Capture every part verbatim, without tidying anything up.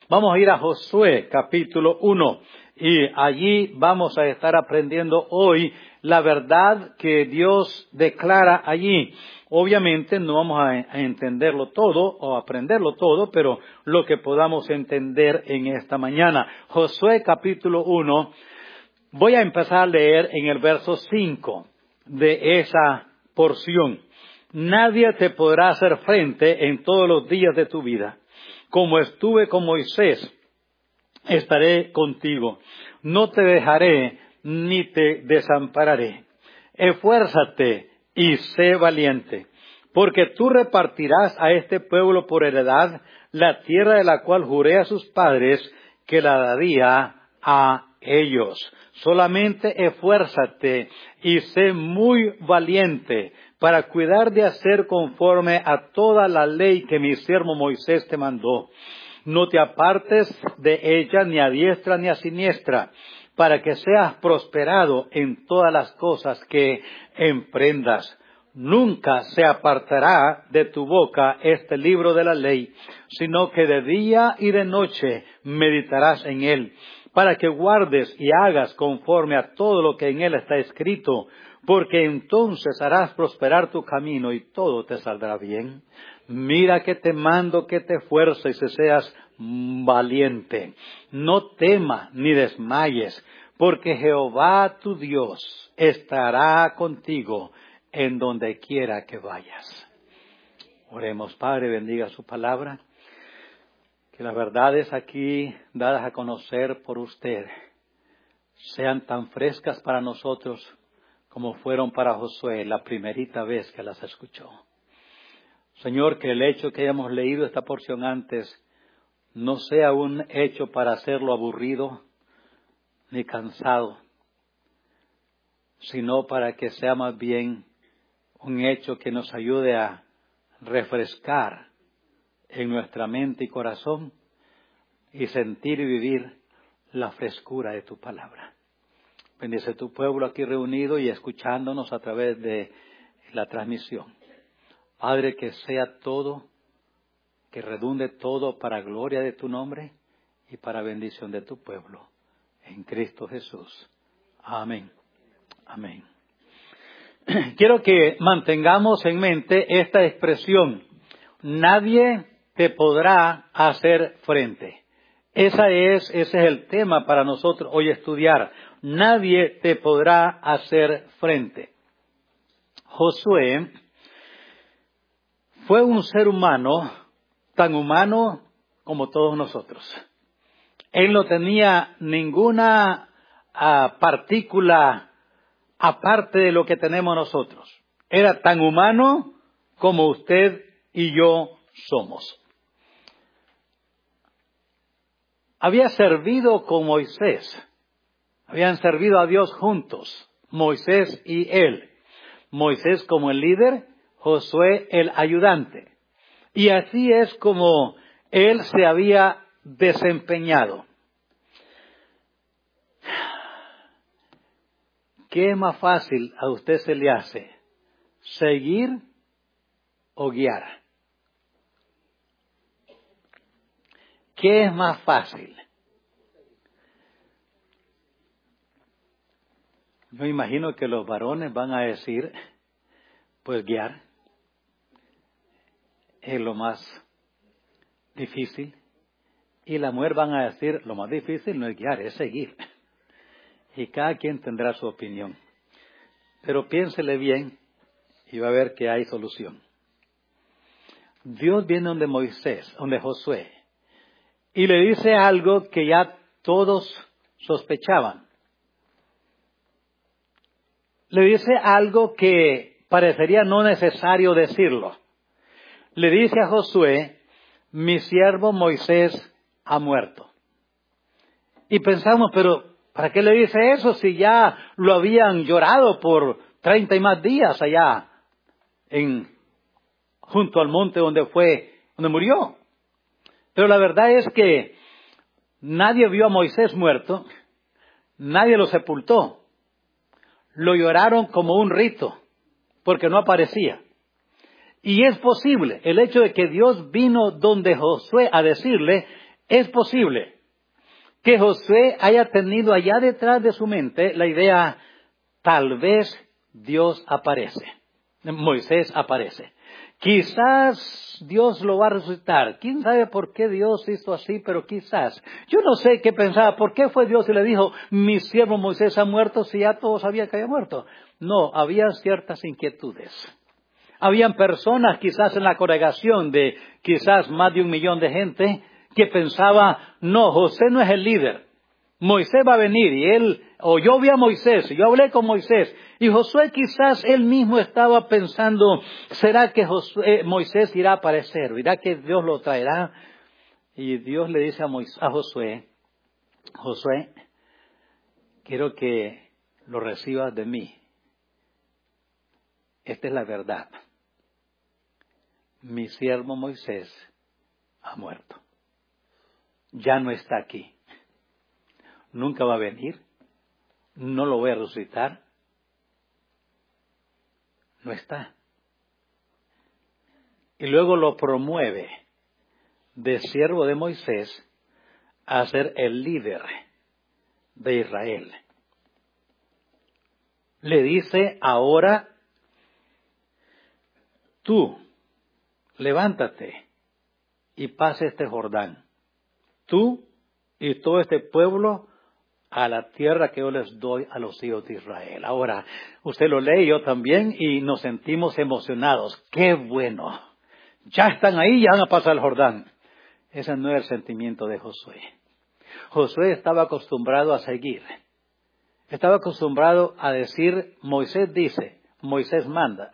Vamos a ir a Josué, capítulo uno, y allí vamos a estar aprendiendo hoy la verdad que Dios declara allí. Obviamente no vamos a, a entenderlo todo o aprenderlo todo, pero lo que podamos entender en esta mañana. Josué, capítulo uno, voy a empezar a leer en el verso cinco de esa porción. Nadie te podrá hacer frente en todos los días de tu vida. Como estuve con Moisés, estaré contigo. No te dejaré ni te desampararé. Esfuérzate y sé valiente, porque tú repartirás a este pueblo por heredad la tierra de la cual juré a sus padres que la daría a ellos. Solamente esfuérzate y sé muy valiente para cuidar de hacer conforme a toda la ley que mi siervo Moisés te mandó. No te apartes de ella ni a diestra ni a siniestra, para que seas prosperado en todas las cosas que emprendas. Nunca se apartará de tu boca este libro de la ley, sino que de día y de noche meditarás en él, para que guardes y hagas conforme a todo lo que en él está escrito, porque entonces harás prosperar tu camino y todo te saldrá bien. Mira que te mando que te esfuerces y seas valiente. No temas ni desmayes, porque Jehová tu Dios estará contigo en donde quiera que vayas. Oremos. Padre, bendiga su palabra. Que las verdades aquí dadas a conocer por usted sean tan frescas para nosotros como fueron para Josué la primerita vez que las escuchó. Señor, que el hecho que hayamos leído esta porción antes no sea un hecho para hacerlo aburrido ni cansado, sino para que sea más bien un hecho que nos ayude a refrescar en nuestra mente y corazón y sentir y vivir la frescura de tu palabra. Bendice tu pueblo aquí reunido y escuchándonos a través de la transmisión. Padre, que sea todo, que redunde todo para gloria de tu nombre y para bendición de tu pueblo. En Cristo Jesús. Amén. Amén. Quiero que mantengamos en mente esta expresión. Nadie te podrá hacer frente. Esa es, ese es el tema para nosotros hoy estudiar. Nadie te podrá hacer frente. Josué fue un ser humano, tan humano como todos nosotros. Él no tenía ninguna uh, partícula aparte de lo que tenemos nosotros. Era tan humano como usted y yo somos. Había servido con Moisés. Habían servido a Dios juntos, Moisés y él. Moisés como el líder, Josué el ayudante. Y así es como él se había desempeñado. ¿Qué es más fácil a usted se le hace? ¿Seguir o guiar? ¿Qué es más fácil? Yo imagino que los varones van a decir, pues guiar es lo más difícil. Y la mujer van a decir, lo más difícil no es guiar, es seguir. Y cada quien tendrá su opinión. Pero piénsele bien y va a ver que hay solución. Dios viene donde Moisés, donde Josué, y le dice algo que ya todos sospechaban. Le dice algo que parecería no necesario decirlo. Le dice a Josué, mi siervo Moisés ha muerto. Y pensamos, pero ¿para qué le dice eso si ya lo habían llorado por treinta y más días allá en, junto al monte donde fue, donde murió? Pero la verdad es que nadie vio a Moisés muerto, nadie lo sepultó. Lo lloraron como un rito, porque no aparecía. Y es posible, el hecho de que Dios vino donde Josué a decirle, Es posible que Josué haya tenido allá detrás de su mente la idea, tal vez Dios aparece, Moisés aparece. Quizás Dios lo va a resucitar. ¿Quién sabe por qué Dios hizo así? Pero quizás. Yo no sé qué pensaba. ¿Por qué fue Dios y le dijo, mi siervo Moisés ha muerto si ya todos sabían que había muerto? No, había ciertas inquietudes. Habían personas quizás en la congregación de quizás más de un millón de gente que pensaba, no, José no es el líder. Moisés va a venir y él, o yo vi a Moisés, yo hablé con Moisés. Y Josué quizás él mismo estaba pensando, ¿será que Josué, Moisés irá a aparecer? ¿Irá que Dios lo traerá? Y Dios le dice a, Moisés, a Josué, Josué, quiero que lo recibas de mí. Esta es la verdad. Mi siervo Moisés ha muerto. Ya no está aquí. Nunca va a venir. No lo voy a resucitar. No está. Y luego lo promueve de siervo de Moisés a ser el líder de Israel. Le dice, ahora tú, levántate y pase este Jordán. Tú y todo este pueblo a la tierra que yo les doy a los hijos de Israel. Ahora, usted lo lee, yo también, y nos sentimos emocionados. ¡Qué bueno! Ya están ahí, ya van a pasar el Jordán. Ese no es el sentimiento de Josué. Josué estaba acostumbrado a seguir. Estaba acostumbrado a decir, Moisés dice, Moisés manda.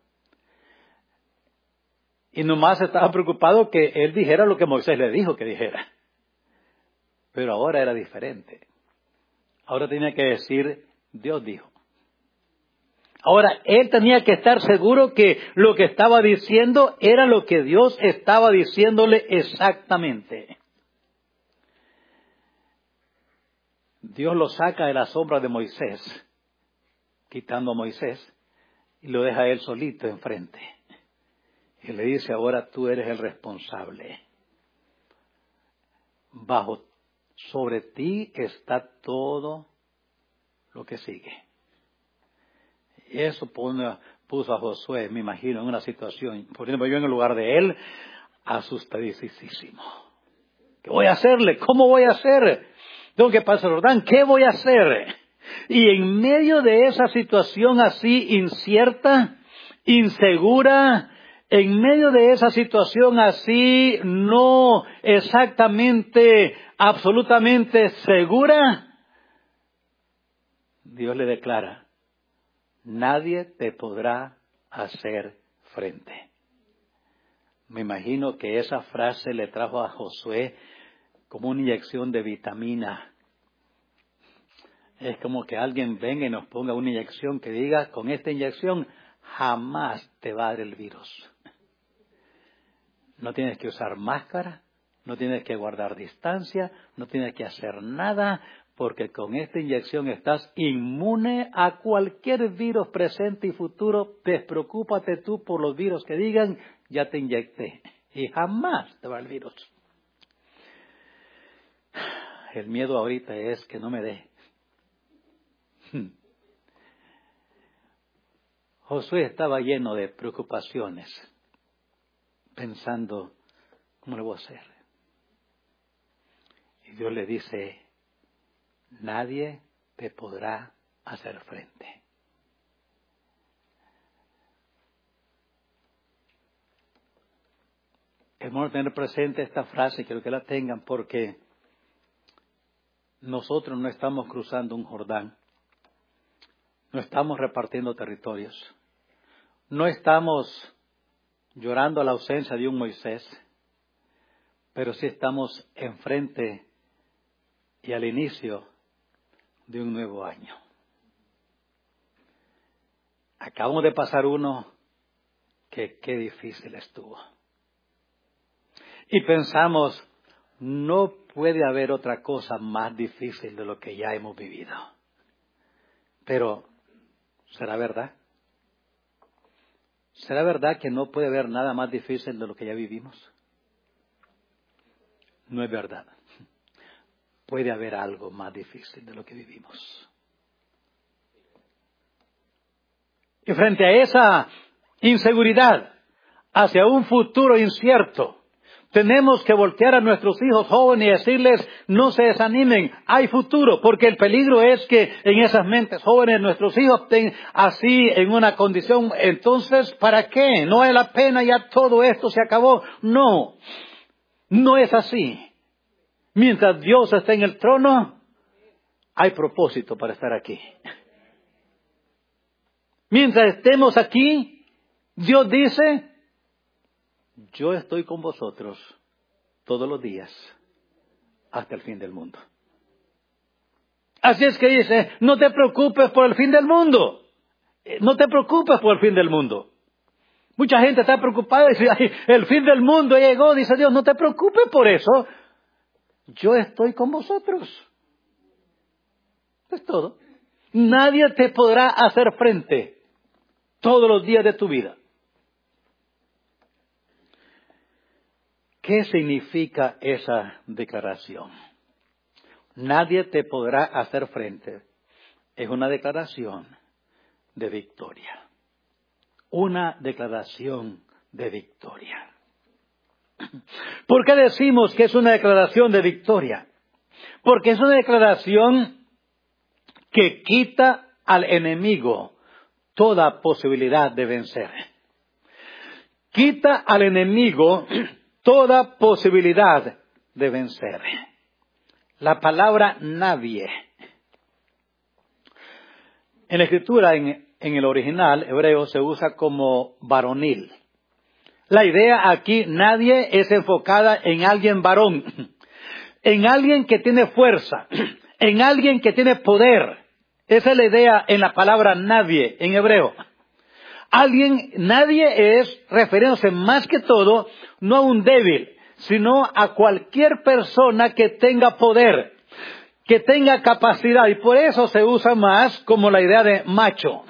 Y nomás estaba preocupado que él dijera lo que Moisés le dijo que dijera. Pero ahora era diferente. Ahora tenía que decir, Dios dijo. Ahora, él tenía que estar seguro que lo que estaba diciendo era lo que Dios estaba diciéndole exactamente. Dios lo saca de la sombra de Moisés, quitando a Moisés, y lo deja a él solito enfrente. Y le dice, ahora tú eres el responsable. Bajo, sobre ti está todo lo que sigue. Y eso pone, puso a Josué, me imagino, en una situación, poniéndome yo en el lugar de él, asustadísimo. ¿Qué voy a hacerle? ¿Cómo voy a hacer? Tengo que pasar el Jordán, ¿qué voy a hacer? Y en medio de esa situación así incierta, insegura, en medio de esa situación así no exactamente, absolutamente segura, Dios le declara, nadie te podrá hacer frente. Me imagino que esa frase le trajo a Josué como una inyección de vitamina. Es como que alguien venga y nos ponga una inyección que diga, con esta inyección jamás te va a dar el virus. No tienes que usar máscara, no tienes que guardar distancia, no tienes que hacer nada, porque con esta inyección estás inmune a cualquier virus presente y futuro. Despreocúpate tú por los virus que digan, ya te inyecté. Y jamás te va el virus. El miedo ahorita es que no me dé. Josué estaba lleno de preocupaciones, pensando, ¿cómo le voy a hacer? Y Dios le dice, nadie te podrá hacer frente. Es bueno tener presente esta frase, quiero que la tengan, porque nosotros no estamos cruzando un Jordán, no estamos repartiendo territorios, no estamos llorando la ausencia de un Moisés, pero sí estamos enfrente y al inicio de un nuevo año. Acabamos de pasar uno que qué difícil estuvo. Y pensamos, no puede haber otra cosa más difícil de lo que ya hemos vivido. Pero, ¿será verdad? ¿Será verdad que no puede haber nada más difícil de lo que ya vivimos? no es verdad. Puede haber algo más difícil de lo que vivimos. Y frente a esa inseguridad, hacia un futuro incierto, tenemos que voltear a nuestros hijos jóvenes y decirles, no se desanimen, hay futuro, porque el peligro es que en esas mentes jóvenes nuestros hijos estén así en una condición, entonces, ¿para qué? No vale la pena, ya todo esto se acabó. No, no es así. Mientras Dios esté en el trono, hay propósito para estar aquí. Mientras estemos aquí, Dios dice, yo estoy con vosotros todos los días hasta el fin del mundo. Así es que dice, no te preocupes por el fin del mundo. No te preocupes por el fin del mundo. Mucha gente está preocupada y dice, ay, el fin del mundo llegó. Dice Dios, no te preocupes por eso. Yo estoy con vosotros. Es todo. Nadie te podrá hacer frente todos los días de tu vida. ¿Qué significa esa declaración? Nadie te podrá hacer frente. Es una declaración de victoria. Una declaración de victoria. ¿Por qué decimos que es una declaración de victoria? Porque es una declaración que quita al enemigo toda posibilidad de vencer. Quita al enemigo toda posibilidad de vencer. La palabra nadie. En la escritura, en, en el original hebreo, se usa como varonil. La idea aquí, nadie, es enfocada en alguien varón, en alguien que tiene fuerza, en alguien que tiene poder. Esa es la idea en la palabra nadie, en hebreo. Alguien, nadie es, refiriéndose más que todo, no a un débil, sino a cualquier persona que tenga poder, que tenga capacidad. Y por eso se usa más como la idea de macho.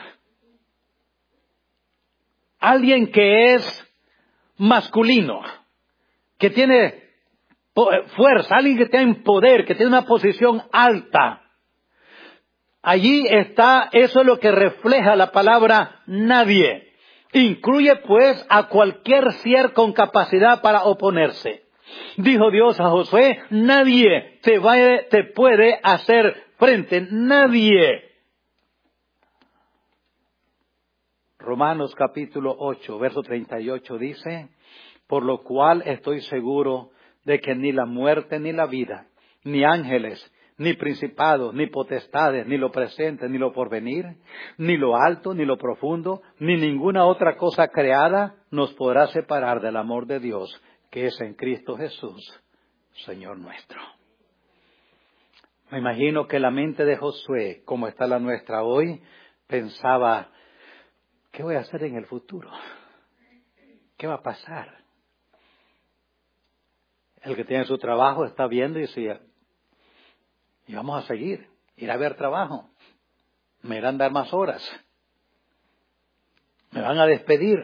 Alguien que es masculino, que tiene fuerza, alguien que tiene poder, que tiene una posición alta. Allí está, eso es lo que refleja la palabra nadie. Incluye pues a cualquier ser con capacidad para oponerse. Dijo Dios a Josué, nadie te, va, te puede hacer frente, nadie. Romanos capítulo ocho, verso treinta y ocho dice, por lo cual estoy seguro de que ni la muerte ni la vida, ni ángeles, ni principados, ni potestades, ni lo presente, ni lo porvenir, ni lo alto, ni lo profundo, ni ninguna otra cosa creada nos podrá separar del amor de Dios, que es en Cristo Jesús, Señor nuestro. Me imagino que la mente de Josué, como está la nuestra hoy, pensaba, ¿qué voy a hacer en el futuro? ¿Qué va a pasar? El que tiene su trabajo está viendo y decía, y vamos a seguir, ir a ver trabajo. Me irán a dar más horas. Me van a despedir.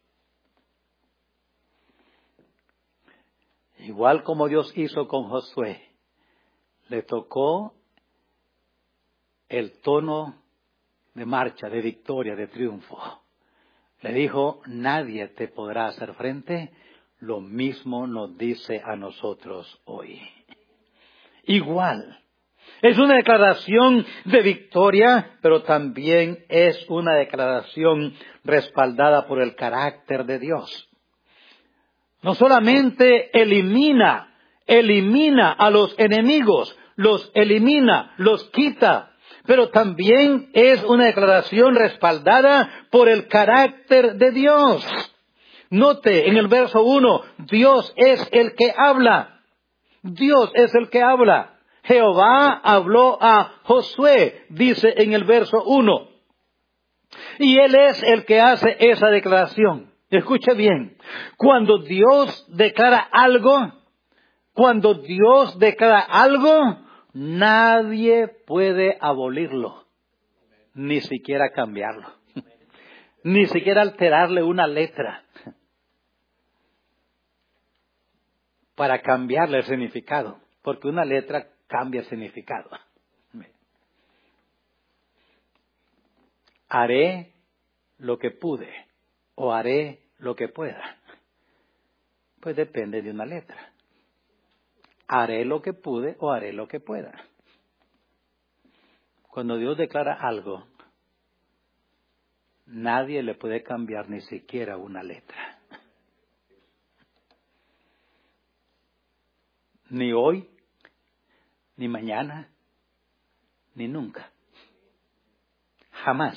Igual como Dios hizo con Josué, le tocó el tono de marcha, de victoria, de triunfo. Le dijo, nadie te podrá hacer frente. Lo mismo nos dice a nosotros hoy. Igual. Es una declaración de victoria, pero también es una declaración respaldada por el carácter de Dios. No solamente elimina, elimina a los enemigos, los elimina, los quita, pero también es una declaración respaldada por el carácter de Dios. Note en el verso uno, Dios es el que habla. Dios es el que habla. Jehová habló a Josué, dice en el verso uno. Y Él es el que hace esa declaración. Escuche bien, cuando Dios declara algo, cuando Dios declara algo, nadie puede abolirlo, ni siquiera cambiarlo, ni siquiera alterarle una letra. para cambiarle el significado, porque una letra cambia el significado. Haré lo que pude o haré lo que pueda. Pues depende de una letra. Haré lo que pude o haré lo que pueda. Cuando Dios declara algo, nadie le puede cambiar ni siquiera una letra. Ni hoy, ni mañana, ni nunca. Jamás.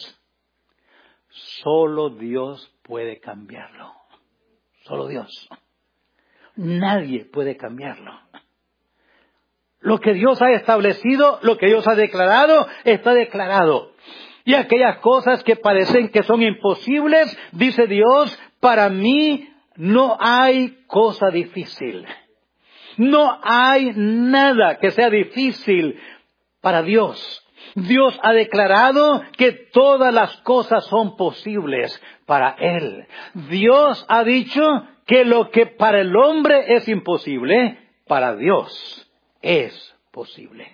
Solo Dios puede cambiarlo. Solo Dios. Nadie puede cambiarlo. Lo que Dios ha establecido, lo que Dios ha declarado, está declarado. Y aquellas cosas que parecen que son imposibles, dice Dios, para mí no hay cosa difícil. No hay nada que sea difícil para Dios. Dios ha declarado que todas las cosas son posibles para Él. Dios ha dicho que lo que para el hombre es imposible, para Dios es posible.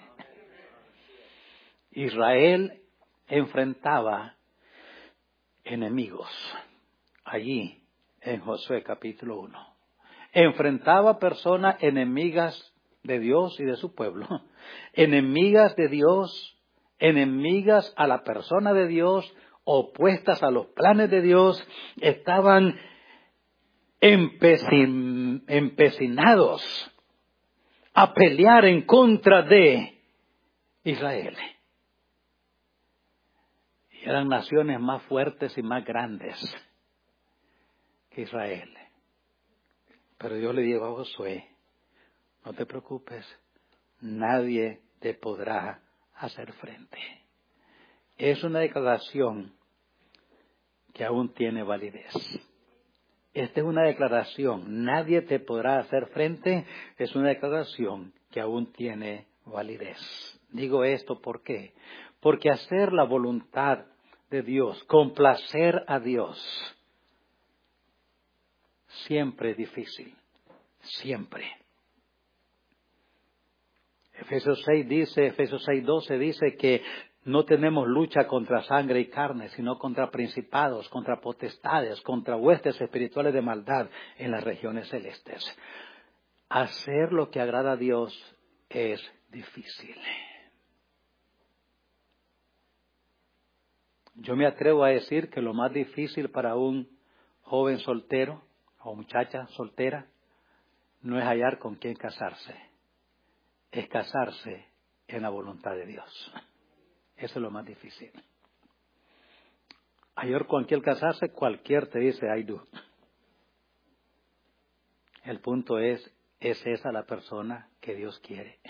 Israel enfrentaba enemigos allí en Josué capítulo uno. Enfrentaba personas enemigas de Dios y de su pueblo, enemigas de Dios, enemigas a la persona de Dios, opuestas a los planes de Dios, estaban empecin, empecinados a pelear en contra de Israel. Y eran naciones más fuertes y más grandes que Israel. Pero Dios le dijo a Josué, no te preocupes, nadie te podrá hacer frente. Es una declaración que aún tiene validez. Esta es una declaración, nadie te podrá hacer frente, es una declaración que aún tiene validez. Digo esto ¿por qué? Porque hacer la voluntad de Dios, complacer a Dios, siempre es difícil, siempre. Efesios seis dice, Efesios seis doce dice que no tenemos lucha contra sangre y carne, sino contra principados, contra potestades, contra huestes espirituales de maldad en las regiones celestes. Hacer lo que agrada a Dios es difícil. Yo me atrevo a decir que lo más difícil para un joven soltero o muchacha soltera no es hallar con quién casarse, es casarse en la voluntad de Dios. Eso es lo más difícil. Hallar con quién casarse, cualquier te dice I do. El punto es, ¿es esa la persona que Dios quiere?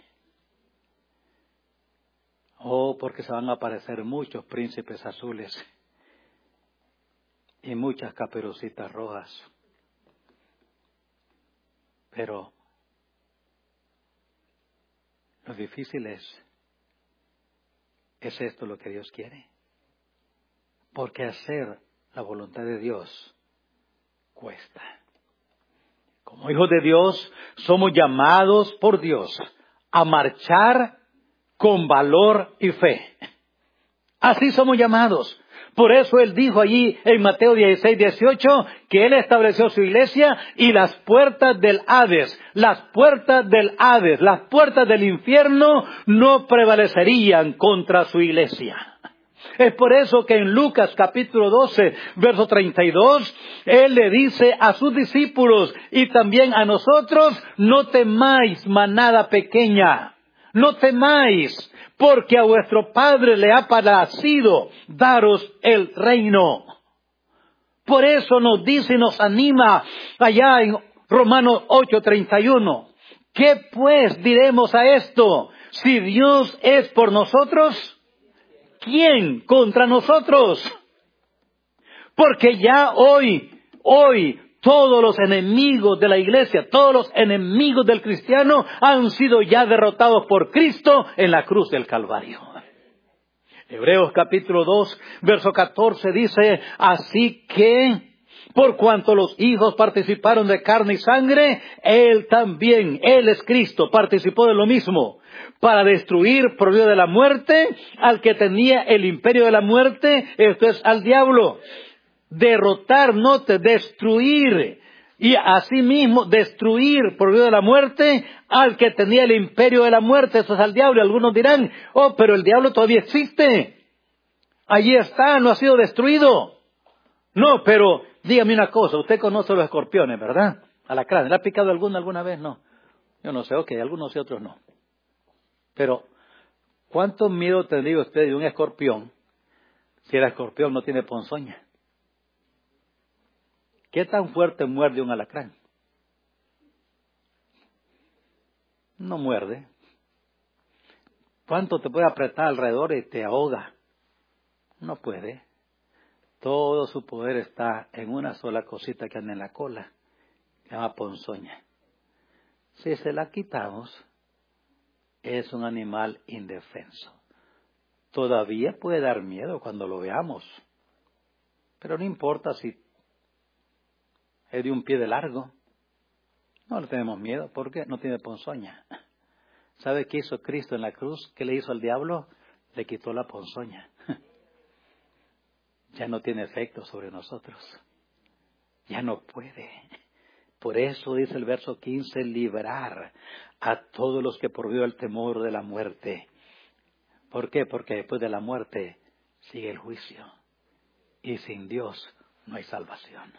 Oh, porque se van a aparecer muchos príncipes azules y muchas caperucitas rojas. Pero lo difícil es, ¿es esto lo que Dios quiere? Porque hacer la voluntad de Dios cuesta. Como hijos de Dios, somos llamados por Dios a marchar con valor y fe. Así somos llamados. Por eso Él dijo allí en Mateo dieciséis, dieciocho, que Él estableció su iglesia y las puertas del Hades, las puertas del Hades, las puertas del infierno no prevalecerían contra su iglesia. Es por eso que en Lucas capítulo doce, verso treinta y dos, Él le dice a sus discípulos y también a nosotros, no temáis manada pequeña, no temáis, porque a vuestro Padre le ha placido daros el reino. Por eso nos dice y nos anima allá en Romanos ocho, treinta y uno. ¿Qué pues diremos a esto? Si Dios es por nosotros, ¿quién contra nosotros? Porque ya hoy, hoy, todos los enemigos de la iglesia, todos los enemigos del cristiano han sido ya derrotados por Cristo en la cruz del Calvario. Hebreos capítulo dos, verso catorce dice, así que Por cuanto los hijos participaron de carne y sangre, Él también, Él es Cristo, participó de lo mismo, para destruir por medio de la muerte al que tenía el imperio de la muerte, esto es al diablo. Derrotar, note, destruir, y asimismo destruir por medio de la muerte al que tenía el imperio de la muerte, esto es al diablo. Y algunos dirán, oh, pero el diablo todavía existe. Allí está, no ha sido destruido. No, pero dígame una cosa, usted conoce los escorpiones, ¿verdad? Alacrán, ¿le ha picado alguno alguna vez? No. Yo no sé, ok, algunos y otros no. Pero, ¿cuánto miedo tendría usted de un escorpión si el escorpión no tiene ponzoña? ¿Qué tan fuerte muerde un alacrán? No muerde. ¿Cuánto te puede apretar alrededor y te ahoga? No puede. Todo su poder está en una sola cosita que anda en la cola, que se llama ponzoña. Si se la quitamos, es un animal indefenso. Todavía puede dar miedo cuando lo veamos, pero no importa si es de un pie de largo. No le tenemos miedo porque no tiene ponzoña. ¿Sabe qué hizo Cristo en la cruz? ¿Qué le hizo al diablo? Le quitó la ponzoña. Ya no tiene efecto sobre nosotros. Ya no puede. Por eso dice el verso quince, librar a todos los que por medio del temor de la muerte. ¿Por qué? Porque después de la muerte sigue el juicio. Y sin Dios no hay salvación.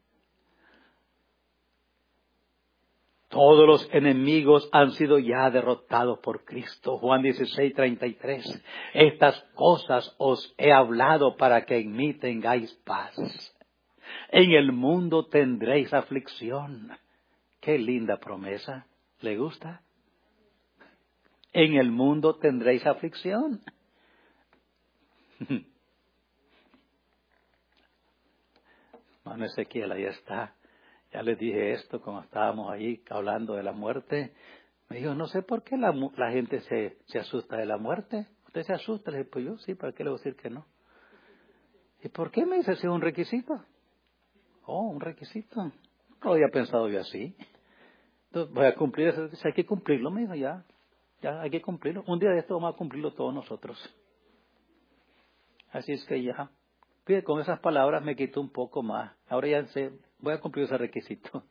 Todos los enemigos han sido ya derrotados por Cristo. Juan dieciséis, treinta y tres. Estas cosas os he hablado para que en mí tengáis paz. En el mundo tendréis aflicción. Qué linda promesa. ¿Le gusta? En el mundo tendréis aflicción. Hermano Ezequiel, ahí está. Ya les dije esto cuando estábamos ahí hablando de la muerte. Me dijo, no sé por qué la, la gente se, se asusta de la muerte. ¿Usted se asusta? Le dije, pues yo sí, ¿para qué le voy a decir que no? ¿Y por qué me dice si es un requisito? Oh, un requisito. No lo había pensado yo así. Entonces voy a cumplir eso. Dice, hay que cumplirlo, me dijo, ya. Ya, hay que cumplirlo. Un día de esto vamos a cumplirlo todos nosotros. Así es que ya. Fíjate, con esas palabras me quito un poco más. Ahora ya sé, voy a cumplir ese requisito.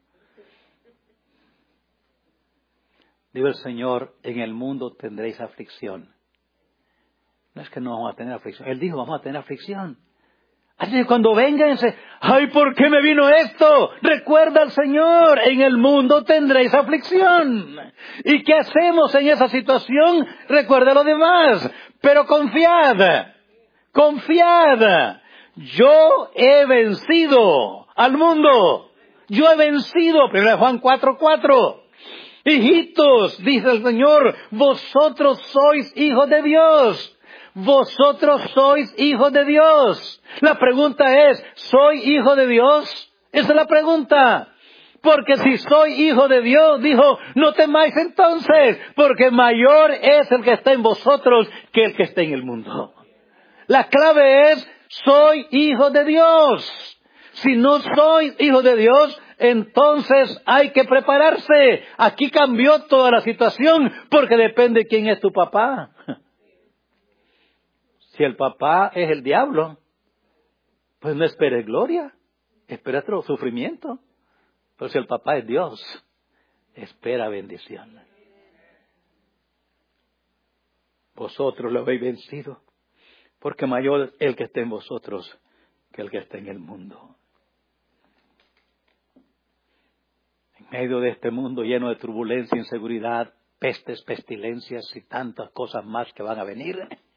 Digo el Señor, en el mundo tendréis aflicción. No es que no vamos a tener aflicción. Él dijo, vamos a tener aflicción. Así que cuando vengan, ay, ¿por qué me vino esto? Recuerda al Señor, en el mundo tendréis aflicción. ¿Y qué hacemos en esa situación? Recuerda lo demás. Pero confiad, confiad. Yo he vencido al mundo. Yo he vencido. primera Juan cuatro, cuatro. Hijitos, dice el Señor, vosotros sois hijos de Dios. Vosotros sois hijos de Dios. La pregunta es, ¿soy hijo de Dios? Esa es la pregunta. Porque si soy hijo de Dios, dijo, no temáis entonces, porque mayor es el que está en vosotros que el que está en el mundo. La clave es, soy hijo de Dios. Si no soy hijo de Dios, entonces hay que prepararse. Aquí cambió toda la situación, porque depende quién es tu papá. Si el papá es el diablo, pues no esperes gloria, espera otro sufrimiento. Pero si el papá es Dios, espera bendición. Vosotros lo habéis vencido, porque mayor es el que está en vosotros que el que está en el mundo. En medio de este mundo lleno de turbulencia, inseguridad, pestes, pestilencias y tantas cosas más que van a venir,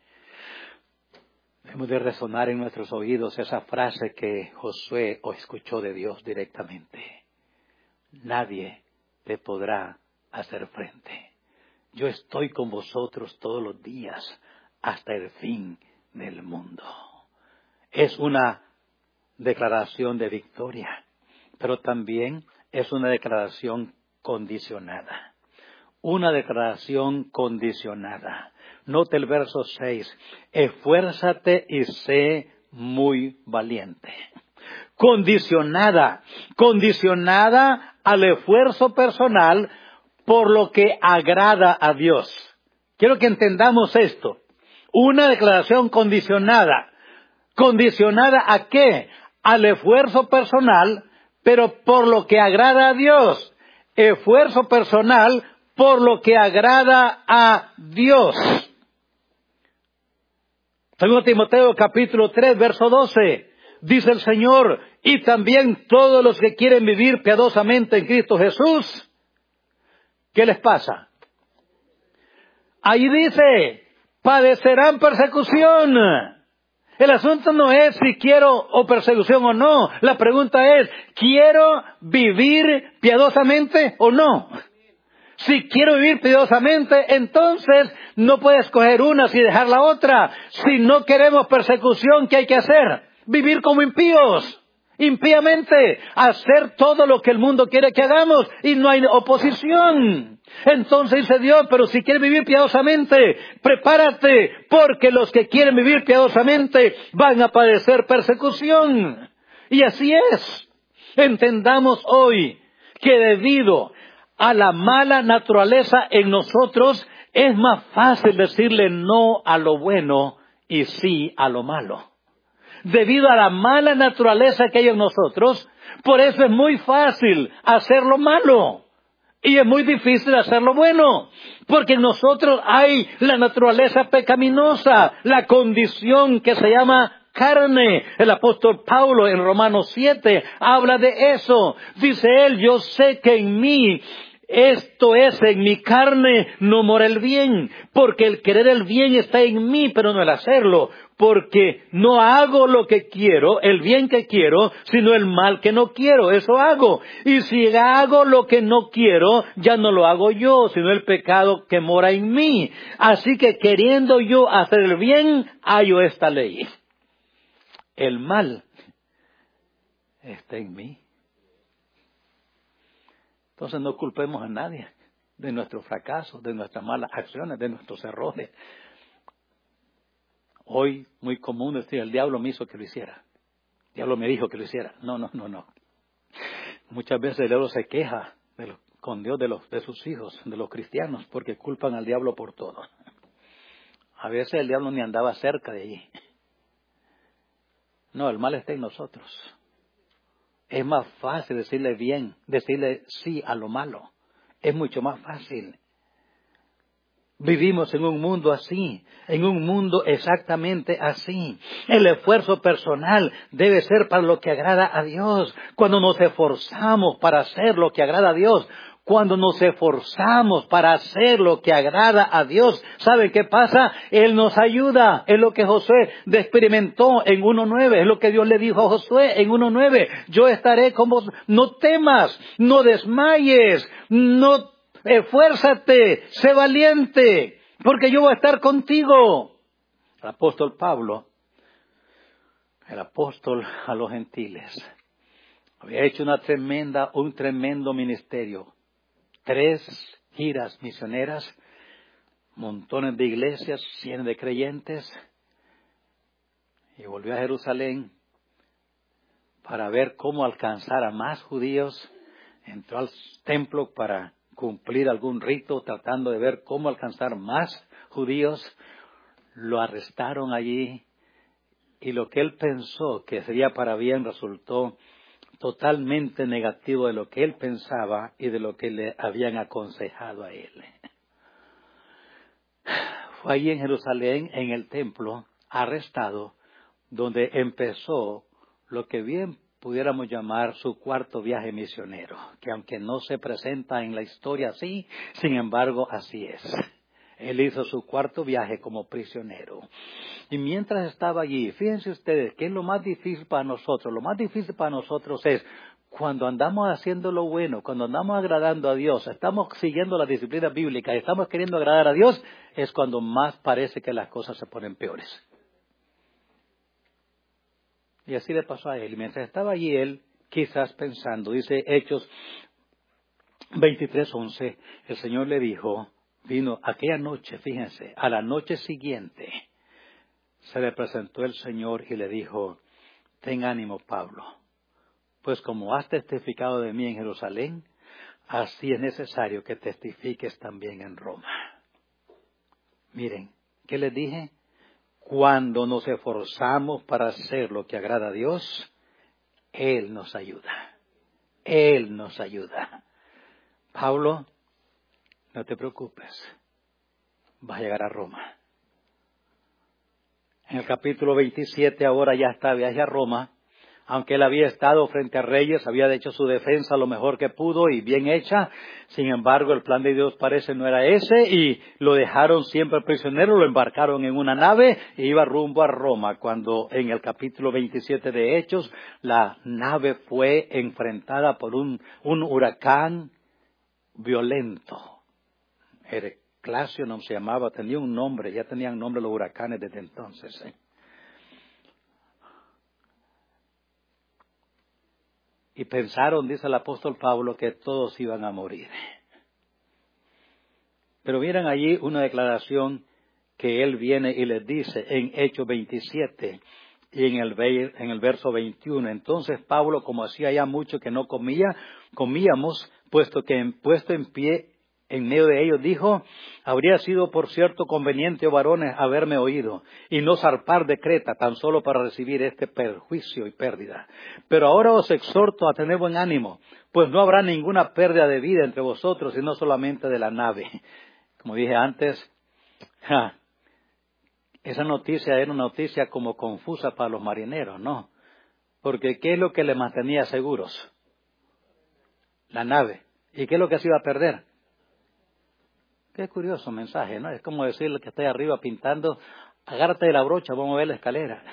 hemos de resonar en nuestros oídos esa frase que Josué escuchó de Dios directamente. Nadie te podrá hacer frente. Yo estoy con vosotros todos los días hasta el fin del mundo. Es una declaración de victoria, pero también es una declaración condicionada. Una declaración condicionada. Note el verso seis. Esfuérzate y sé muy valiente. condicionada, condicionada al esfuerzo personal por lo que agrada a Dios. Quiero que entendamos esto. Una declaración condicionada. ¿Condicionada a qué? Al esfuerzo personal, pero por lo que agrada a Dios. Esfuerzo personal por lo que agrada a Dios. Segundo Timoteo capítulo tres, verso doce. Dice el Señor, y también todos los que quieren vivir piadosamente en Cristo Jesús, ¿qué les pasa? Ahí dice, padecerán persecución. El asunto no es si quiero o persecución o no. La pregunta es, ¿quiero vivir piadosamente o no? Si quiero vivir piadosamente, entonces no puedes escoger una sin dejar la otra. Si no queremos persecución, ¿qué hay que hacer? Vivir como impíos. Impíamente, hacer todo lo que el mundo quiere que hagamos y no hay oposición. Entonces dice Dios, pero si quieres vivir piadosamente, prepárate, porque los que quieren vivir piadosamente van a padecer persecución. Y así es. Entendamos hoy que debido a la mala naturaleza en nosotros, es más fácil decirle no a lo bueno y sí a lo malo. Debido a la mala naturaleza que hay en nosotros, por eso es muy fácil hacer lo malo. Y es muy difícil hacer lo bueno. Porque en nosotros hay la naturaleza pecaminosa, la condición que se llama carne. El apóstol Pablo en Romanos siete habla de eso. Dice él, yo sé que en mí, esto es, en mi carne no mora el bien, porque el querer el bien está en mí, pero no el hacerlo, porque no hago lo que quiero, el bien que quiero, sino el mal que no quiero, eso hago. Y si hago lo que no quiero, ya no lo hago yo, sino el pecado que mora en mí. Así que queriendo yo hacer el bien, hallo esta ley. El mal está en mí. Entonces no culpemos a nadie de nuestros fracasos, de nuestras malas acciones, de nuestros errores. Hoy, muy común decir, el diablo me hizo que lo hiciera. El diablo me dijo que lo hiciera. No, no, no, no. Muchas veces el diablo se queja de los, con Dios de, los, de sus hijos, de los cristianos, porque culpan al diablo por todo. A veces el diablo ni andaba cerca de allí. No, el mal está en nosotros. Es más fácil decirle bien, decirle sí a lo malo. Es mucho más fácil. Vivimos en un mundo así, en un mundo exactamente así. El esfuerzo personal debe ser para lo que agrada a Dios. Cuando nos esforzamos para hacer lo que agrada a Dios, cuando nos esforzamos para hacer lo que agrada a Dios, ¿sabe qué pasa? Él nos ayuda. Es lo que Josué experimentó en uno nueve. Es lo que Dios le dijo a Josué en uno nueve. Yo estaré con vos. No temas, no desmayes, no esfuérzate, sé valiente, porque yo voy a estar contigo. El apóstol Pablo, el apóstol a los gentiles, había hecho una tremenda, un tremendo ministerio. Tres giras misioneras, montones de iglesias, cientos de creyentes, y volvió a Jerusalén para ver cómo alcanzar a más judíos. Entró al templo para cumplir algún rito, tratando de ver cómo alcanzar más judíos. Lo arrestaron allí, y lo que él pensó que sería para bien resultó totalmente negativo de lo que él pensaba y de lo que le habían aconsejado a él. Fue allí en Jerusalén, en el templo, arrestado, donde empezó lo que bien pudiéramos llamar su cuarto viaje misionero, que aunque no se presenta en la historia así, sin embargo así es. Él hizo su cuarto viaje como prisionero. Y mientras estaba allí, fíjense ustedes, ¿qué es lo más difícil para nosotros? Lo más difícil para nosotros es cuando andamos haciendo lo bueno, cuando andamos agradando a Dios, estamos siguiendo la disciplina bíblica, estamos queriendo agradar a Dios, es cuando más parece que las cosas se ponen peores. Y así le pasó a él. Y mientras estaba allí él, quizás pensando, dice Hechos veintitrés once, el Señor le dijo, vino aquella noche, fíjense, a la noche siguiente, se le presentó el Señor y le dijo, ten ánimo, Pablo, Pues como has testificado de mí en Jerusalén, así es necesario que testifiques también en Roma. Miren, ¿qué les dije? Cuando nos esforzamos para hacer lo que agrada a Dios, Él nos ayuda. Él nos ayuda. Pablo, no te preocupes. Vas a llegar a Roma. En el capítulo veintisiete ahora ya está viaje a Roma. Aunque él había estado frente a reyes, había hecho su defensa lo mejor que pudo y bien hecha. Sin embargo, el plan de Dios parece no era ese y lo dejaron siempre prisionero, lo embarcaron en una nave e iba rumbo a Roma. Cuando en el capítulo veintisiete de Hechos, la nave fue enfrentada por un, un huracán violento. Heraclio no se llamaba, tenía un nombre, ya tenían nombre los huracanes desde entonces. ¿eh? Y pensaron, dice el apóstol Pablo, que todos iban a morir. Pero miren allí una declaración que él viene y les dice en Hechos veintisiete y en el, en el verso veintiuno. Entonces Pablo, como hacía ya mucho que no comía, comíamos, puesto que en, puesto en pie en medio de ellos, dijo, habría sido por cierto conveniente, oh varones, haberme oído, y no zarpar de Creta, tan solo para recibir este perjuicio y pérdida. Pero ahora os exhorto a tener buen ánimo, pues no habrá ninguna pérdida de vida entre vosotros, sino solamente de la nave. Como dije antes, ja, esa noticia era una noticia como confusa para los marineros, ¿no? Porque ¿qué es lo que les mantenía seguros? La nave. ¿Y qué es lo que se iba a perder? Qué curioso mensaje, ¿no? Es como decirle que está ahí arriba pintando, agárrate de la brocha, vamos a ver la escalera.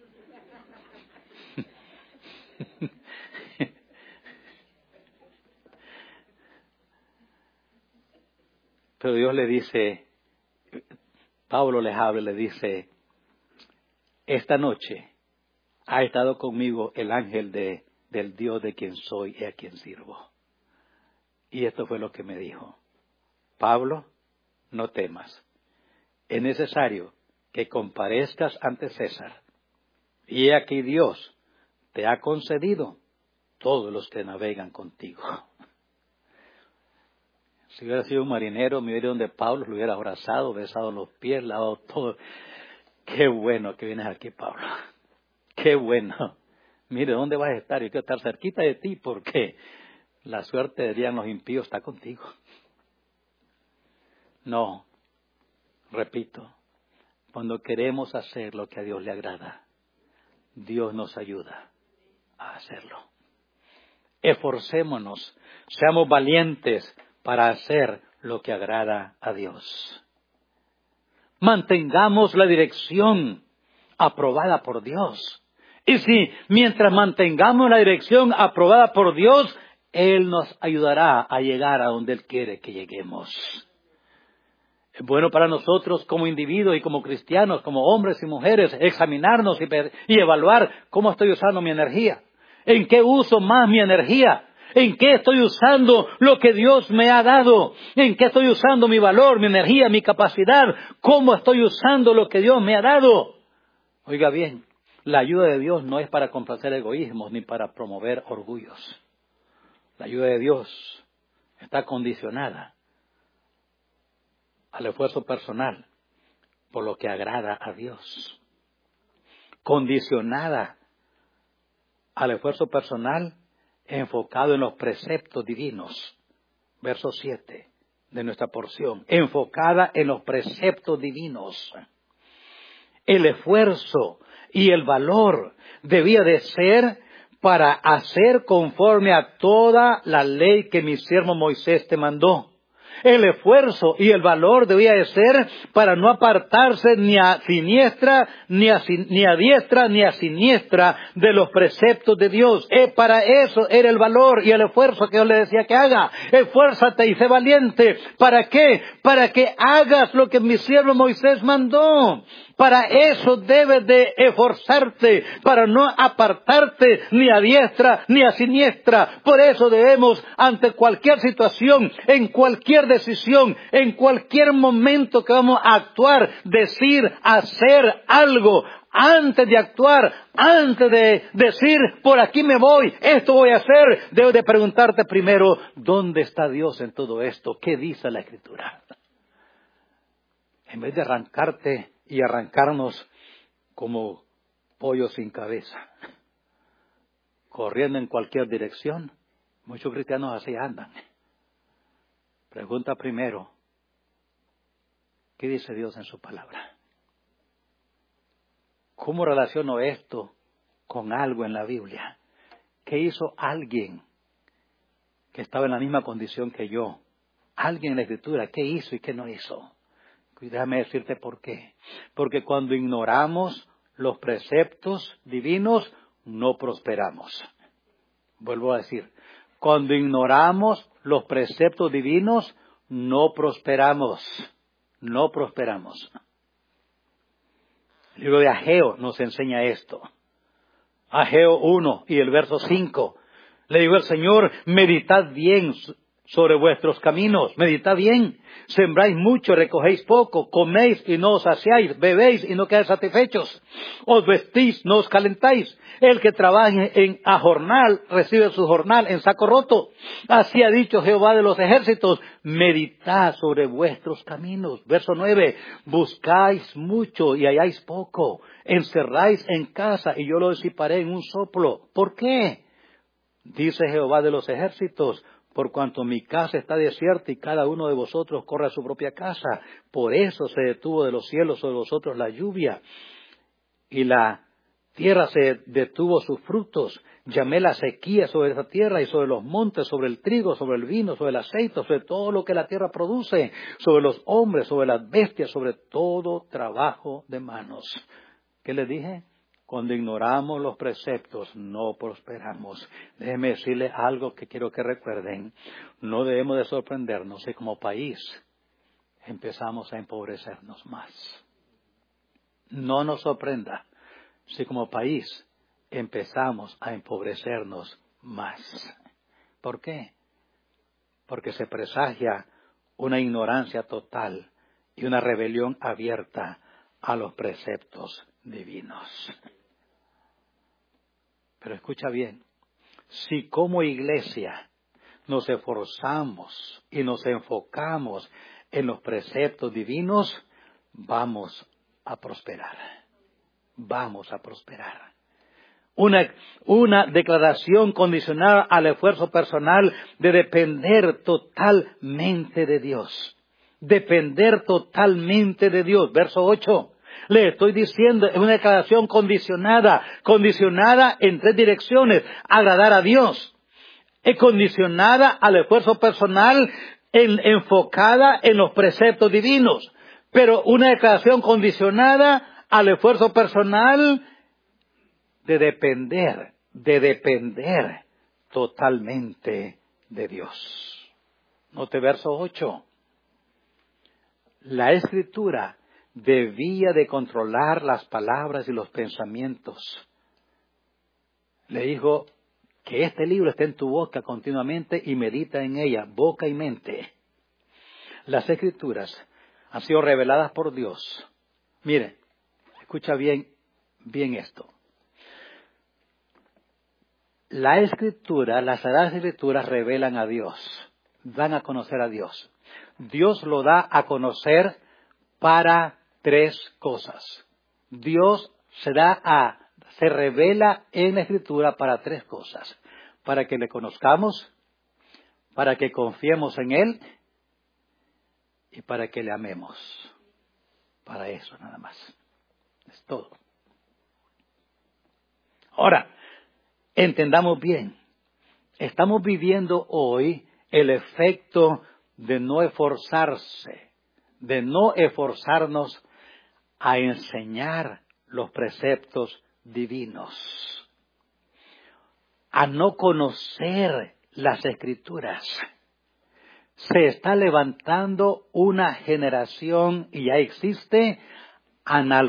Pero Dios le dice, Pablo les habla, le dice, esta noche ha estado conmigo el ángel de, del Dios de quien soy y a quien sirvo. Y esto fue lo que me dijo, Pablo, no temas, es necesario que comparezcas ante César, y aquí Dios te ha concedido todos los que navegan contigo. Si hubiera sido un marinero, me hubiera ido donde Pablo, lo hubiera abrazado, besado los pies, lavado todo. Qué bueno que vienes aquí, Pablo. Qué bueno. Mire, ¿dónde vas a estar? Yo quiero estar cerquita de ti porque la suerte, dirían los impíos, está contigo. No, repito, cuando queremos hacer lo que a Dios le agrada, Dios nos ayuda a hacerlo. Esforcémonos, seamos valientes para hacer lo que agrada a Dios. Mantengamos la dirección aprobada por Dios. Y si mientras mantengamos la dirección aprobada por Dios, Él nos ayudará a llegar a donde Él quiere que lleguemos. Es bueno para nosotros como individuos y como cristianos, como hombres y mujeres, examinarnos y, y evaluar cómo estoy usando mi energía. ¿En qué uso más mi energía? ¿En qué estoy usando lo que Dios me ha dado? ¿En qué estoy usando mi valor, mi energía, mi capacidad? ¿Cómo estoy usando lo que Dios me ha dado? Oiga bien, la ayuda de Dios no es para complacer egoísmos ni para promover orgullos. La ayuda de Dios está condicionada al esfuerzo personal por lo que agrada a Dios. Condicionada al esfuerzo personal enfocado en los preceptos divinos. Verso siete de nuestra porción. Enfocada en los preceptos divinos. El esfuerzo y el valor debía de ser para hacer conforme a toda la ley que mi siervo Moisés te mandó. El esfuerzo y el valor debía de ser para no apartarse ni a siniestra, ni a, ni a diestra, ni a siniestra de los preceptos de Dios. Eh, para eso era el valor y el esfuerzo que yo le decía que haga. Esfuérzate y sé valiente. ¿Para qué? Para que hagas lo que mi siervo Moisés mandó. Para eso debes de esforzarte, para no apartarte ni a diestra ni a siniestra. Por eso debemos, ante cualquier situación, en cualquier cualquier decisión, en cualquier momento que vamos a actuar, decir, hacer algo, antes de actuar, antes de decir, por aquí me voy, esto voy a hacer, debes de preguntarte primero, ¿dónde está Dios en todo esto? ¿Qué dice la Escritura? En vez de arrancarte y arrancarnos como pollo sin cabeza, corriendo en cualquier dirección, muchos cristianos así andan. Pregunta primero, ¿qué dice Dios en su palabra? ¿Cómo relaciono esto con algo en la Biblia? ¿Qué hizo alguien que estaba en la misma condición que yo? Alguien en la Escritura, ¿qué hizo y qué no hizo? Déjame decirte por qué. Porque cuando ignoramos los preceptos divinos, no prosperamos. Vuelvo a decir, cuando ignoramos los preceptos divinos, no prosperamos. No prosperamos. El libro de Ageo nos enseña esto. Ageo uno y el verso cinco. Le digo al Señor, meditad bien sobre vuestros caminos, meditad bien. Sembráis mucho, recogéis poco, coméis y no os saciáis, bebéis y no quedáis satisfechos. Os vestís, no os calentáis. El que trabaje en a jornal, recibe su jornal en saco roto. Así ha dicho Jehová de los ejércitos, meditad sobre vuestros caminos. Verso nueve, buscáis mucho y halláis poco. Encerráis en casa y yo lo disiparé en un soplo. ¿Por qué? Dice Jehová de los ejércitos, por cuanto mi casa está desierta y cada uno de vosotros corre a su propia casa. Por eso se detuvo de los cielos sobre vosotros la lluvia, y la tierra se detuvo sus frutos. Llamé la sequía sobre esa tierra y sobre los montes, sobre el trigo, sobre el vino, sobre el aceite, sobre todo lo que la tierra produce, sobre los hombres, sobre las bestias, sobre todo trabajo de manos. ¿Qué les dije? Cuando ignoramos los preceptos, no prosperamos. Déjenme decirles algo que quiero que recuerden. No debemos de sorprendernos si como país empezamos a empobrecernos más. No nos sorprenda si como país empezamos a empobrecernos más. ¿Por qué? Porque se presagia una ignorancia total y una rebelión abierta a los preceptos divinos. Pero escucha bien, si como iglesia nos esforzamos y nos enfocamos en los preceptos divinos, vamos a prosperar. Vamos a prosperar. Una, una declaración condicionada al esfuerzo personal de depender totalmente de Dios. Depender totalmente de Dios. Verso ocho. Le estoy diciendo, es una declaración condicionada, condicionada en tres direcciones. Agradar a Dios. Es condicionada al esfuerzo personal, en, enfocada en los preceptos divinos. Pero una declaración condicionada al esfuerzo personal de depender, de depender totalmente de Dios. Note verso ocho. La Escritura debía de controlar las palabras y los pensamientos. Le dijo que este libro esté en tu boca continuamente y medita en ella, boca y mente. Las Escrituras han sido reveladas por Dios. Mire, escucha bien, bien esto. La Escritura, las Sagradas Escrituras revelan a Dios, dan a conocer a Dios. Dios lo da a conocer para tres cosas. Dios se da a, se revela en la Escritura para tres cosas. Para que le conozcamos, para que confiemos en Él y para que le amemos. Para eso nada más. Es todo. Ahora, entendamos bien. Estamos viviendo hoy el efecto de no esforzarse, de no esforzarnos a enseñar los preceptos divinos, a no conocer las Escrituras. Se está levantando una generación, y ya existe,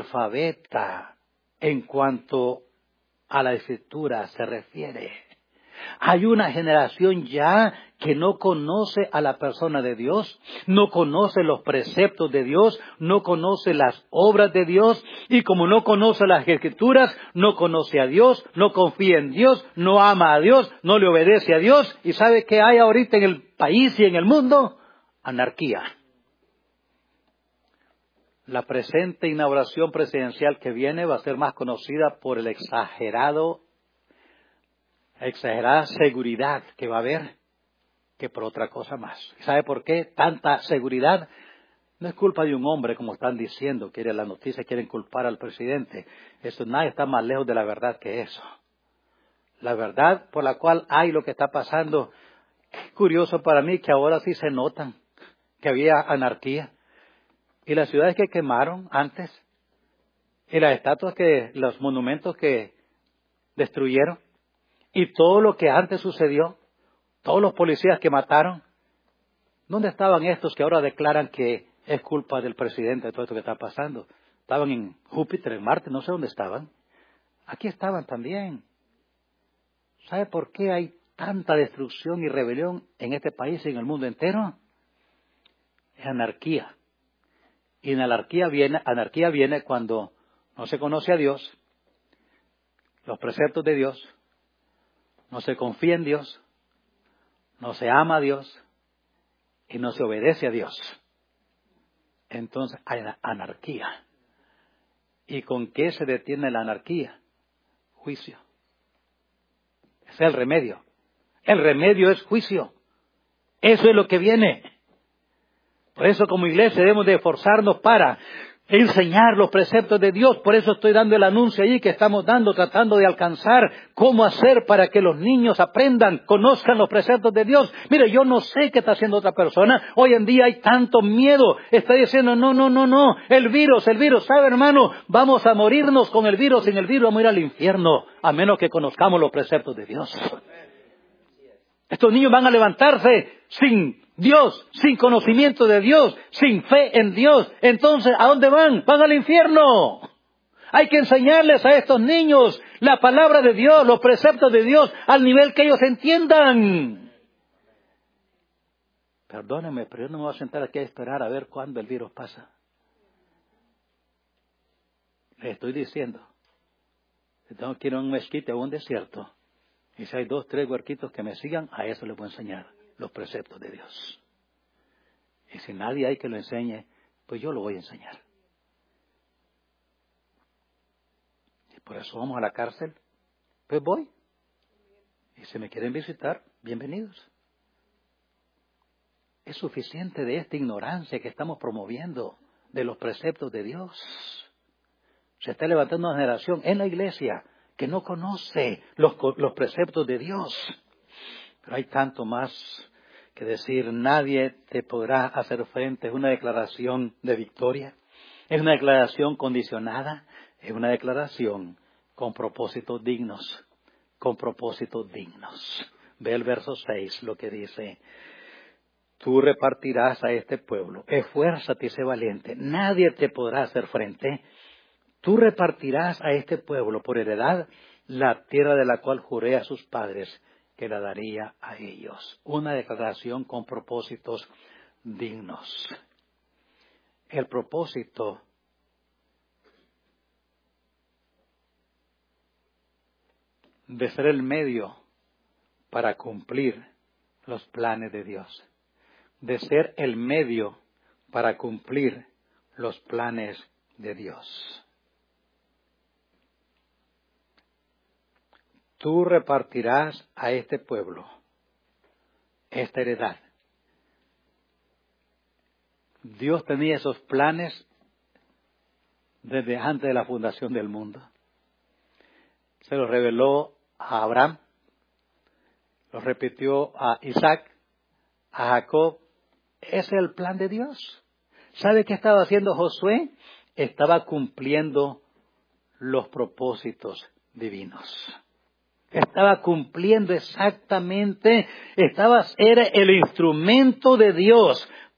analfabeta en cuanto a la Escritura se refiere. Hay una generación ya que no conoce a la persona de Dios, no conoce los preceptos de Dios, no conoce las obras de Dios, y como no conoce las Escrituras, no conoce a Dios, no confía en Dios, no ama a Dios, no le obedece a Dios. ¿Y sabe qué hay ahorita en el país y en el mundo? Anarquía. La presente inauguración presidencial que viene va a ser más conocida por el exagerado, exagerada seguridad que va a haber que por otra cosa más. ¿Sabe por qué tanta seguridad? No es culpa de un hombre, como están diciendo, quiere la noticia, quieren culpar al presidente. Eso, nadie está más lejos de la verdad que eso. La verdad por la cual hay lo que está pasando. Es curioso para mí que ahora sí se notan que había anarquía. Y las ciudades que quemaron antes, y las estatuas que, los monumentos que destruyeron, y todo lo que antes sucedió, todos los policías que mataron, ¿dónde estaban estos que ahora declaran que es culpa del presidente de todo esto que está pasando? Estaban en Júpiter, en Marte, no sé dónde estaban. Aquí estaban también. ¿Sabe por qué hay tanta destrucción y rebelión en este país y en el mundo entero? Es anarquía. Y en anarquía viene, anarquía viene cuando no se conoce a Dios, los preceptos de Dios, no se confía en Dios, no se ama a Dios y no se obedece a Dios. Entonces hay anarquía. ¿Y con qué se detiene la anarquía? Juicio. Ese es el remedio. El remedio es juicio. Eso es lo que viene. Por eso como iglesia debemos de esforzarnos para enseñar los preceptos de Dios. Por eso estoy dando el anuncio allí que estamos dando, tratando de alcanzar cómo hacer para que los niños aprendan, conozcan los preceptos de Dios. Mire, yo no sé qué está haciendo otra persona. Hoy en día hay tanto miedo. Está diciendo, no, no, no, no. El virus, el virus. ¿Sabe, hermano? Vamos a morirnos con el virus. Sin el virus vamos a ir al infierno. A menos que conozcamos los preceptos de Dios. Estos niños van a levantarse sin Dios, sin conocimiento de Dios, sin fe en Dios. Entonces, ¿a dónde van? Van al infierno. Hay que enseñarles a estos niños la palabra de Dios, los preceptos de Dios, al nivel que ellos entiendan. Perdónenme, pero yo no me voy a sentar aquí a esperar a ver cuándo el virus pasa. Les estoy diciendo, si tengo que ir a un mezquite o un desierto, y si hay dos, tres huerquitos que me sigan, a eso les voy a enseñar los preceptos de Dios. Y si nadie hay que lo enseñe, pues yo lo voy a enseñar. Y por eso vamos a la cárcel, pues voy. Y si me quieren visitar, bienvenidos. Es suficiente de esta ignorancia que estamos promoviendo de los preceptos de Dios. Se está levantando una generación en la iglesia que no conoce los, los preceptos de Dios. Pero hay tanto más que decir. Nadie te podrá hacer frente. Es una declaración de victoria. Es una declaración condicionada. Es una declaración con propósitos dignos. Con propósitos dignos. Ve el verso seis, lo que dice. Tú repartirás a este pueblo. Esfuérzate y sé valiente. Nadie te podrá hacer frente. Tú repartirás a este pueblo por heredad la tierra de la cual juré a sus padres que la daría a ellos. Una declaración con propósitos dignos. El propósito de ser el medio para cumplir los planes de Dios. De ser el medio para cumplir los planes de Dios. Tú repartirás a este pueblo esta heredad. Dios tenía esos planes desde antes de la fundación del mundo. Se los reveló a Abraham, los repitió a Isaac, a Jacob. Ese es el plan de Dios. ¿Sabe qué estaba haciendo Josué? Estaba cumpliendo los propósitos divinos. Estaba cumpliendo exactamente, estaba, era el instrumento de Dios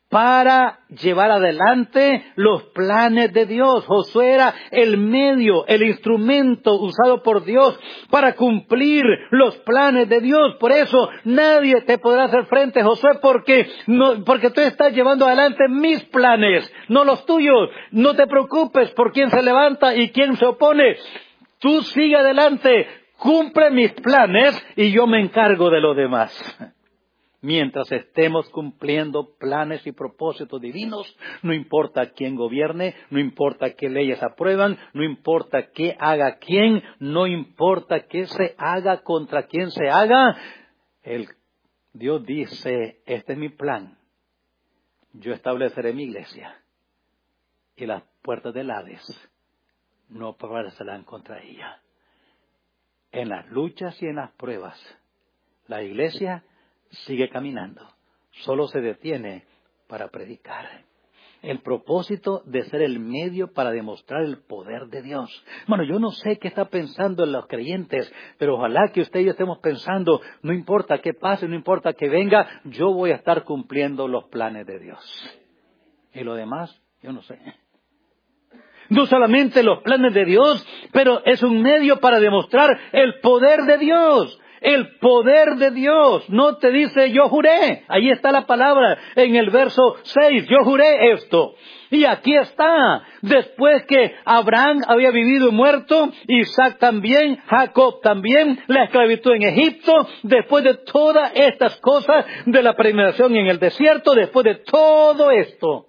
para llevar adelante los planes de Dios. Josué era el medio, el instrumento usado por Dios para cumplir los planes de Dios. Por eso nadie te podrá hacer frente, Josué, porque, no, porque tú estás llevando adelante mis planes, no los tuyos. No te preocupes por quién se levanta y quién se opone. Tú sigue adelante, cumple mis planes y yo me encargo de lo demás. Mientras estemos cumpliendo planes y propósitos divinos, no importa quién gobierne, no importa qué leyes aprueban, no importa qué haga quién, no importa qué se haga contra quién se haga, el Dios dice, este es mi plan, yo estableceré mi iglesia y las puertas del Hades no prevalecerán contra ella. En las luchas y en las pruebas, la iglesia sigue caminando, solo se detiene para predicar. El propósito de ser el medio para demostrar el poder de Dios. Bueno, yo no sé qué está pensando en los creyentes, pero ojalá que usted y yo estemos pensando, no importa qué pase, no importa que venga, yo voy a estar cumpliendo los planes de Dios. Y lo demás, yo no sé. No solamente los planes de Dios, pero es un medio para demostrar el poder de Dios. El poder de Dios. No te dice yo juré. Ahí está la palabra en el verso seis. Yo juré esto. Y aquí está. Después que Abraham había vivido y muerto, Isaac también, Jacob también, la esclavitud en Egipto, después de todas estas cosas de la peregrinación en el desierto, después de todo esto.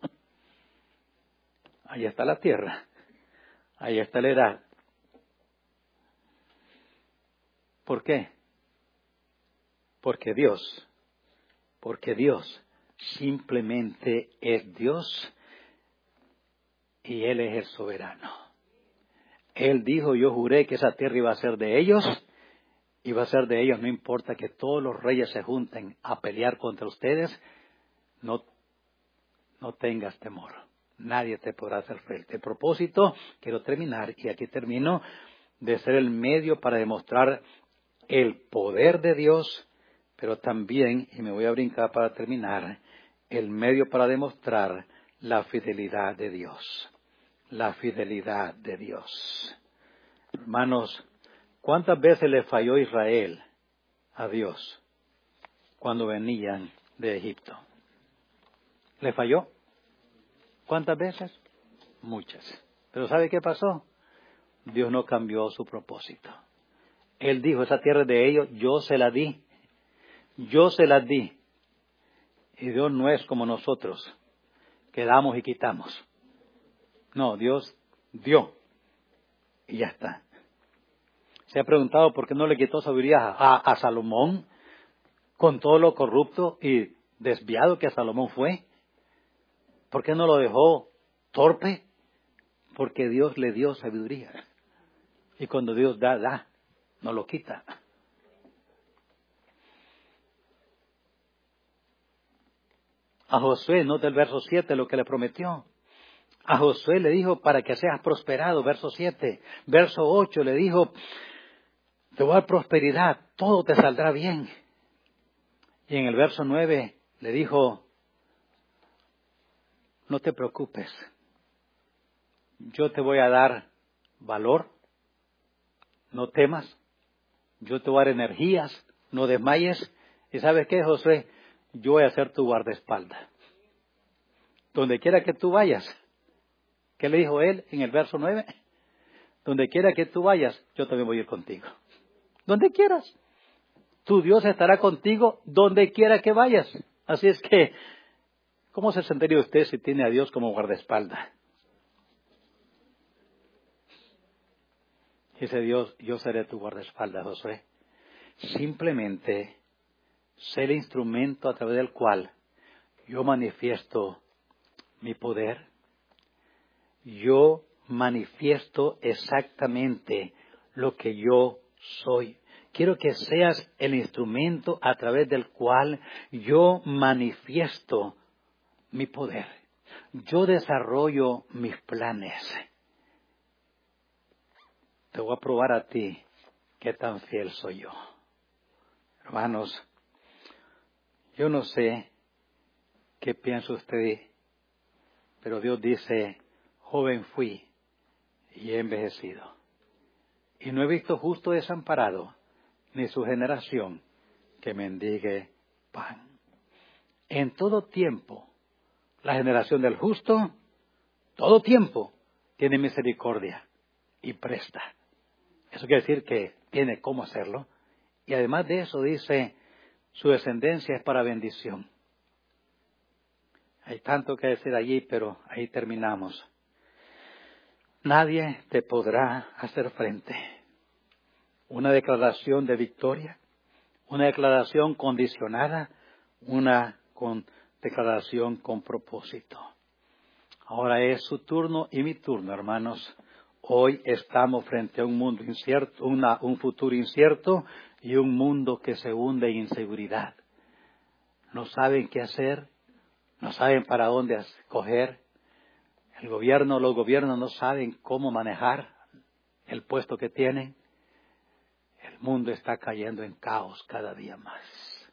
Ahí está la tierra. Ahí está la edad. ¿Por qué? Porque Dios, porque Dios simplemente es Dios y Él es el soberano. Él dijo, yo juré que esa tierra iba a ser de ellos, iba a ser de ellos, no importa que todos los reyes se junten a pelear contra ustedes, no, no tengas temor, nadie te podrá hacer frente. El propósito, quiero terminar, y aquí termino, de ser el medio para demostrar el poder de Dios, pero también, y me voy a brincar para terminar, el medio para demostrar la fidelidad de Dios. La fidelidad de Dios. Hermanos, ¿cuántas veces le falló Israel a Dios cuando venían de Egipto? ¿Le falló? ¿Cuántas veces? Muchas. Pero ¿sabe qué pasó? Dios no cambió su propósito. Él dijo, esa tierra es de ellos, yo se la di. Yo se las di. Y Dios no es como nosotros, que damos y quitamos. No, Dios dio. Y ya está. Se ha preguntado por qué no le quitó sabiduría a, a Salomón, con todo lo corrupto y desviado que Salomón fue. ¿Por qué no lo dejó torpe? Porque Dios le dio sabiduría. Y cuando Dios da, da. No lo quita. A Josué, nota el verso siete, lo que le prometió. A Josué le dijo, para que seas prosperado, verso siete. Verso ocho le dijo, te voy a dar prosperidad, todo te saldrá bien. Y en el verso nueve le dijo, no te preocupes, yo te voy a dar valor, no temas, yo te voy a dar energías, no desmayes. ¿Y sabes qué, Josué? Yo voy a ser tu guardaespaldas. Donde quiera que tú vayas. ¿Qué le dijo él en el verso nueve? Donde quiera que tú vayas, yo también voy a ir contigo. Donde quieras. Tu Dios estará contigo donde quiera que vayas. Así es que, ¿cómo se sentiría usted si tiene a Dios como guardaespaldas? Dice Dios, yo seré tu guardaespaldas, Josué. Simplemente sé el instrumento a través del cual yo manifiesto mi poder. Yo manifiesto exactamente lo que yo soy. Quiero que seas el instrumento a través del cual yo manifiesto mi poder. Yo desarrollo mis planes. Te voy a probar a ti qué tan fiel soy yo. Hermanos, yo no sé ¿Qué piensa usted? Pero Dios dice, joven fui y he envejecido. Y no he visto justo desamparado, ni su generación que mendigue pan. En todo tiempo, la generación del justo, todo tiempo, tiene misericordia y presta. Eso quiere decir que tiene cómo hacerlo. Y además de eso dice, su descendencia es para bendición. Hay tanto que decir allí, pero ahí terminamos. Nadie te podrá hacer frente. Una declaración de victoria, una declaración condicionada, una con declaración con propósito. Ahora es su turno y mi turno, hermanos. Hoy estamos frente a un mundo incierto, una, un futuro incierto y un mundo que se hunde en inseguridad. No saben qué hacer, no saben para dónde escoger. El gobierno, los gobiernos no saben cómo manejar el puesto que tienen. El mundo está cayendo en caos cada día más.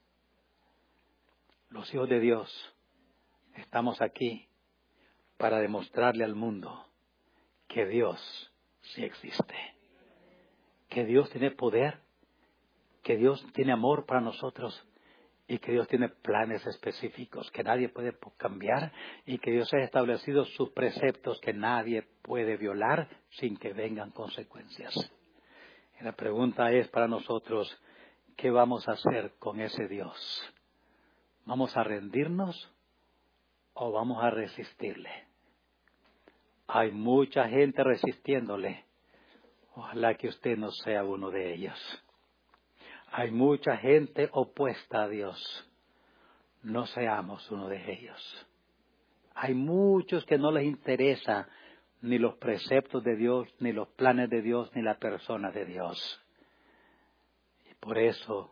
Los hijos de Dios estamos aquí para demostrarle al mundo que Dios sí existe, que Dios tiene poder, que Dios tiene amor para nosotros y que Dios tiene planes específicos que nadie puede cambiar y que Dios ha establecido sus preceptos que nadie puede violar sin que vengan consecuencias. Y la pregunta es para nosotros, ¿qué vamos a hacer con ese Dios? ¿Vamos a rendirnos o vamos a resistirle? Hay mucha gente resistiéndole. Ojalá que usted no sea uno de ellos. Hay mucha gente opuesta a Dios. No seamos uno de ellos. Hay muchos que no les interesa ni los preceptos de Dios, ni los planes de Dios, ni la persona de Dios. Y por eso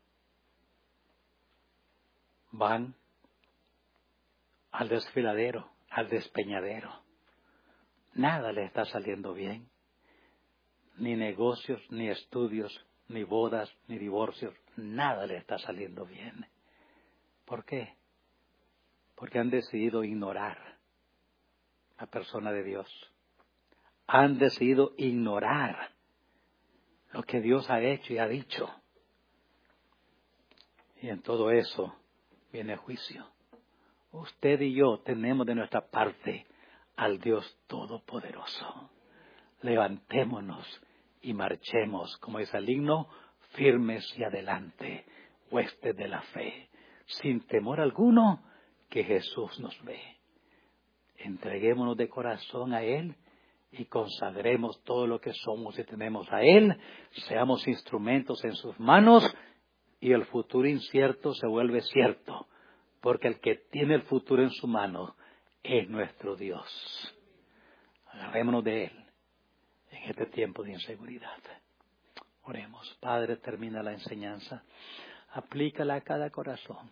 van al desfiladero, al despeñadero. Nada le está saliendo bien. Ni negocios, ni estudios, ni bodas, ni divorcios. Nada le está saliendo bien. ¿Por qué? Porque han decidido ignorar la persona de Dios. Han decidido ignorar lo que Dios ha hecho y ha dicho. Y en todo eso viene juicio. Usted y yo tenemos de nuestra parte al Dios Todopoderoso. Levantémonos y marchemos, como dice el himno, firmes y adelante, huestes de la fe, sin temor alguno, que Jesús nos ve. Entreguémonos de corazón a Él y consagremos todo lo que somos y tenemos a Él, seamos instrumentos en sus manos y el futuro incierto se vuelve cierto, porque el que tiene el futuro en su mano es nuestro Dios. Agarrémonos de Él en este tiempo de inseguridad. Oremos. Padre, termina la enseñanza. Aplícala a cada corazón.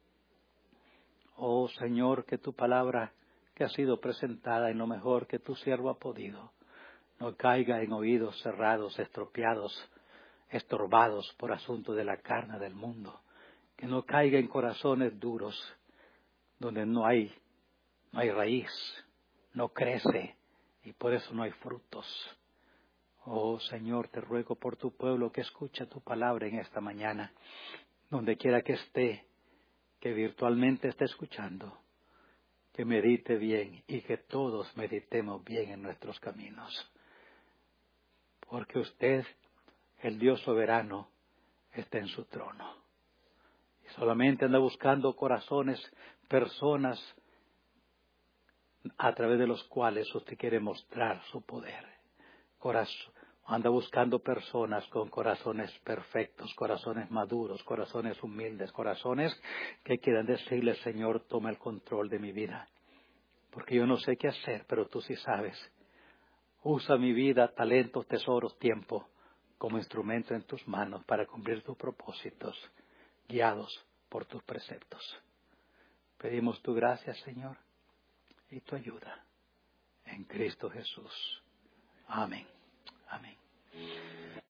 Oh Señor, que tu palabra que ha sido presentada en lo mejor que tu siervo ha podido, no caiga en oídos cerrados, estropeados, estorbados por asuntos de la carne del mundo. Que no caiga en corazones duros, donde no hay, no hay raíz, no crece y por eso no hay frutos. Oh Señor, te ruego por tu pueblo que escucha tu palabra en esta mañana, donde quiera que esté, que virtualmente esté escuchando, que medite bien y que todos meditemos bien en nuestros caminos. Porque usted, el Dios soberano, está en su trono. Y solamente anda buscando corazones, personas a través de los cuales usted quiere mostrar su poder. Corazón. Anda buscando personas con corazones perfectos, corazones maduros, corazones humildes, corazones que quieran decirle, Señor, toma el control de mi vida. Porque yo no sé qué hacer, pero tú sí sabes. Usa mi vida, talentos, tesoros, tiempo, como instrumento en tus manos para cumplir tus propósitos, guiados por tus preceptos. Pedimos tu gracia, Señor, y tu ayuda. En Cristo Jesús. Amén. Amén.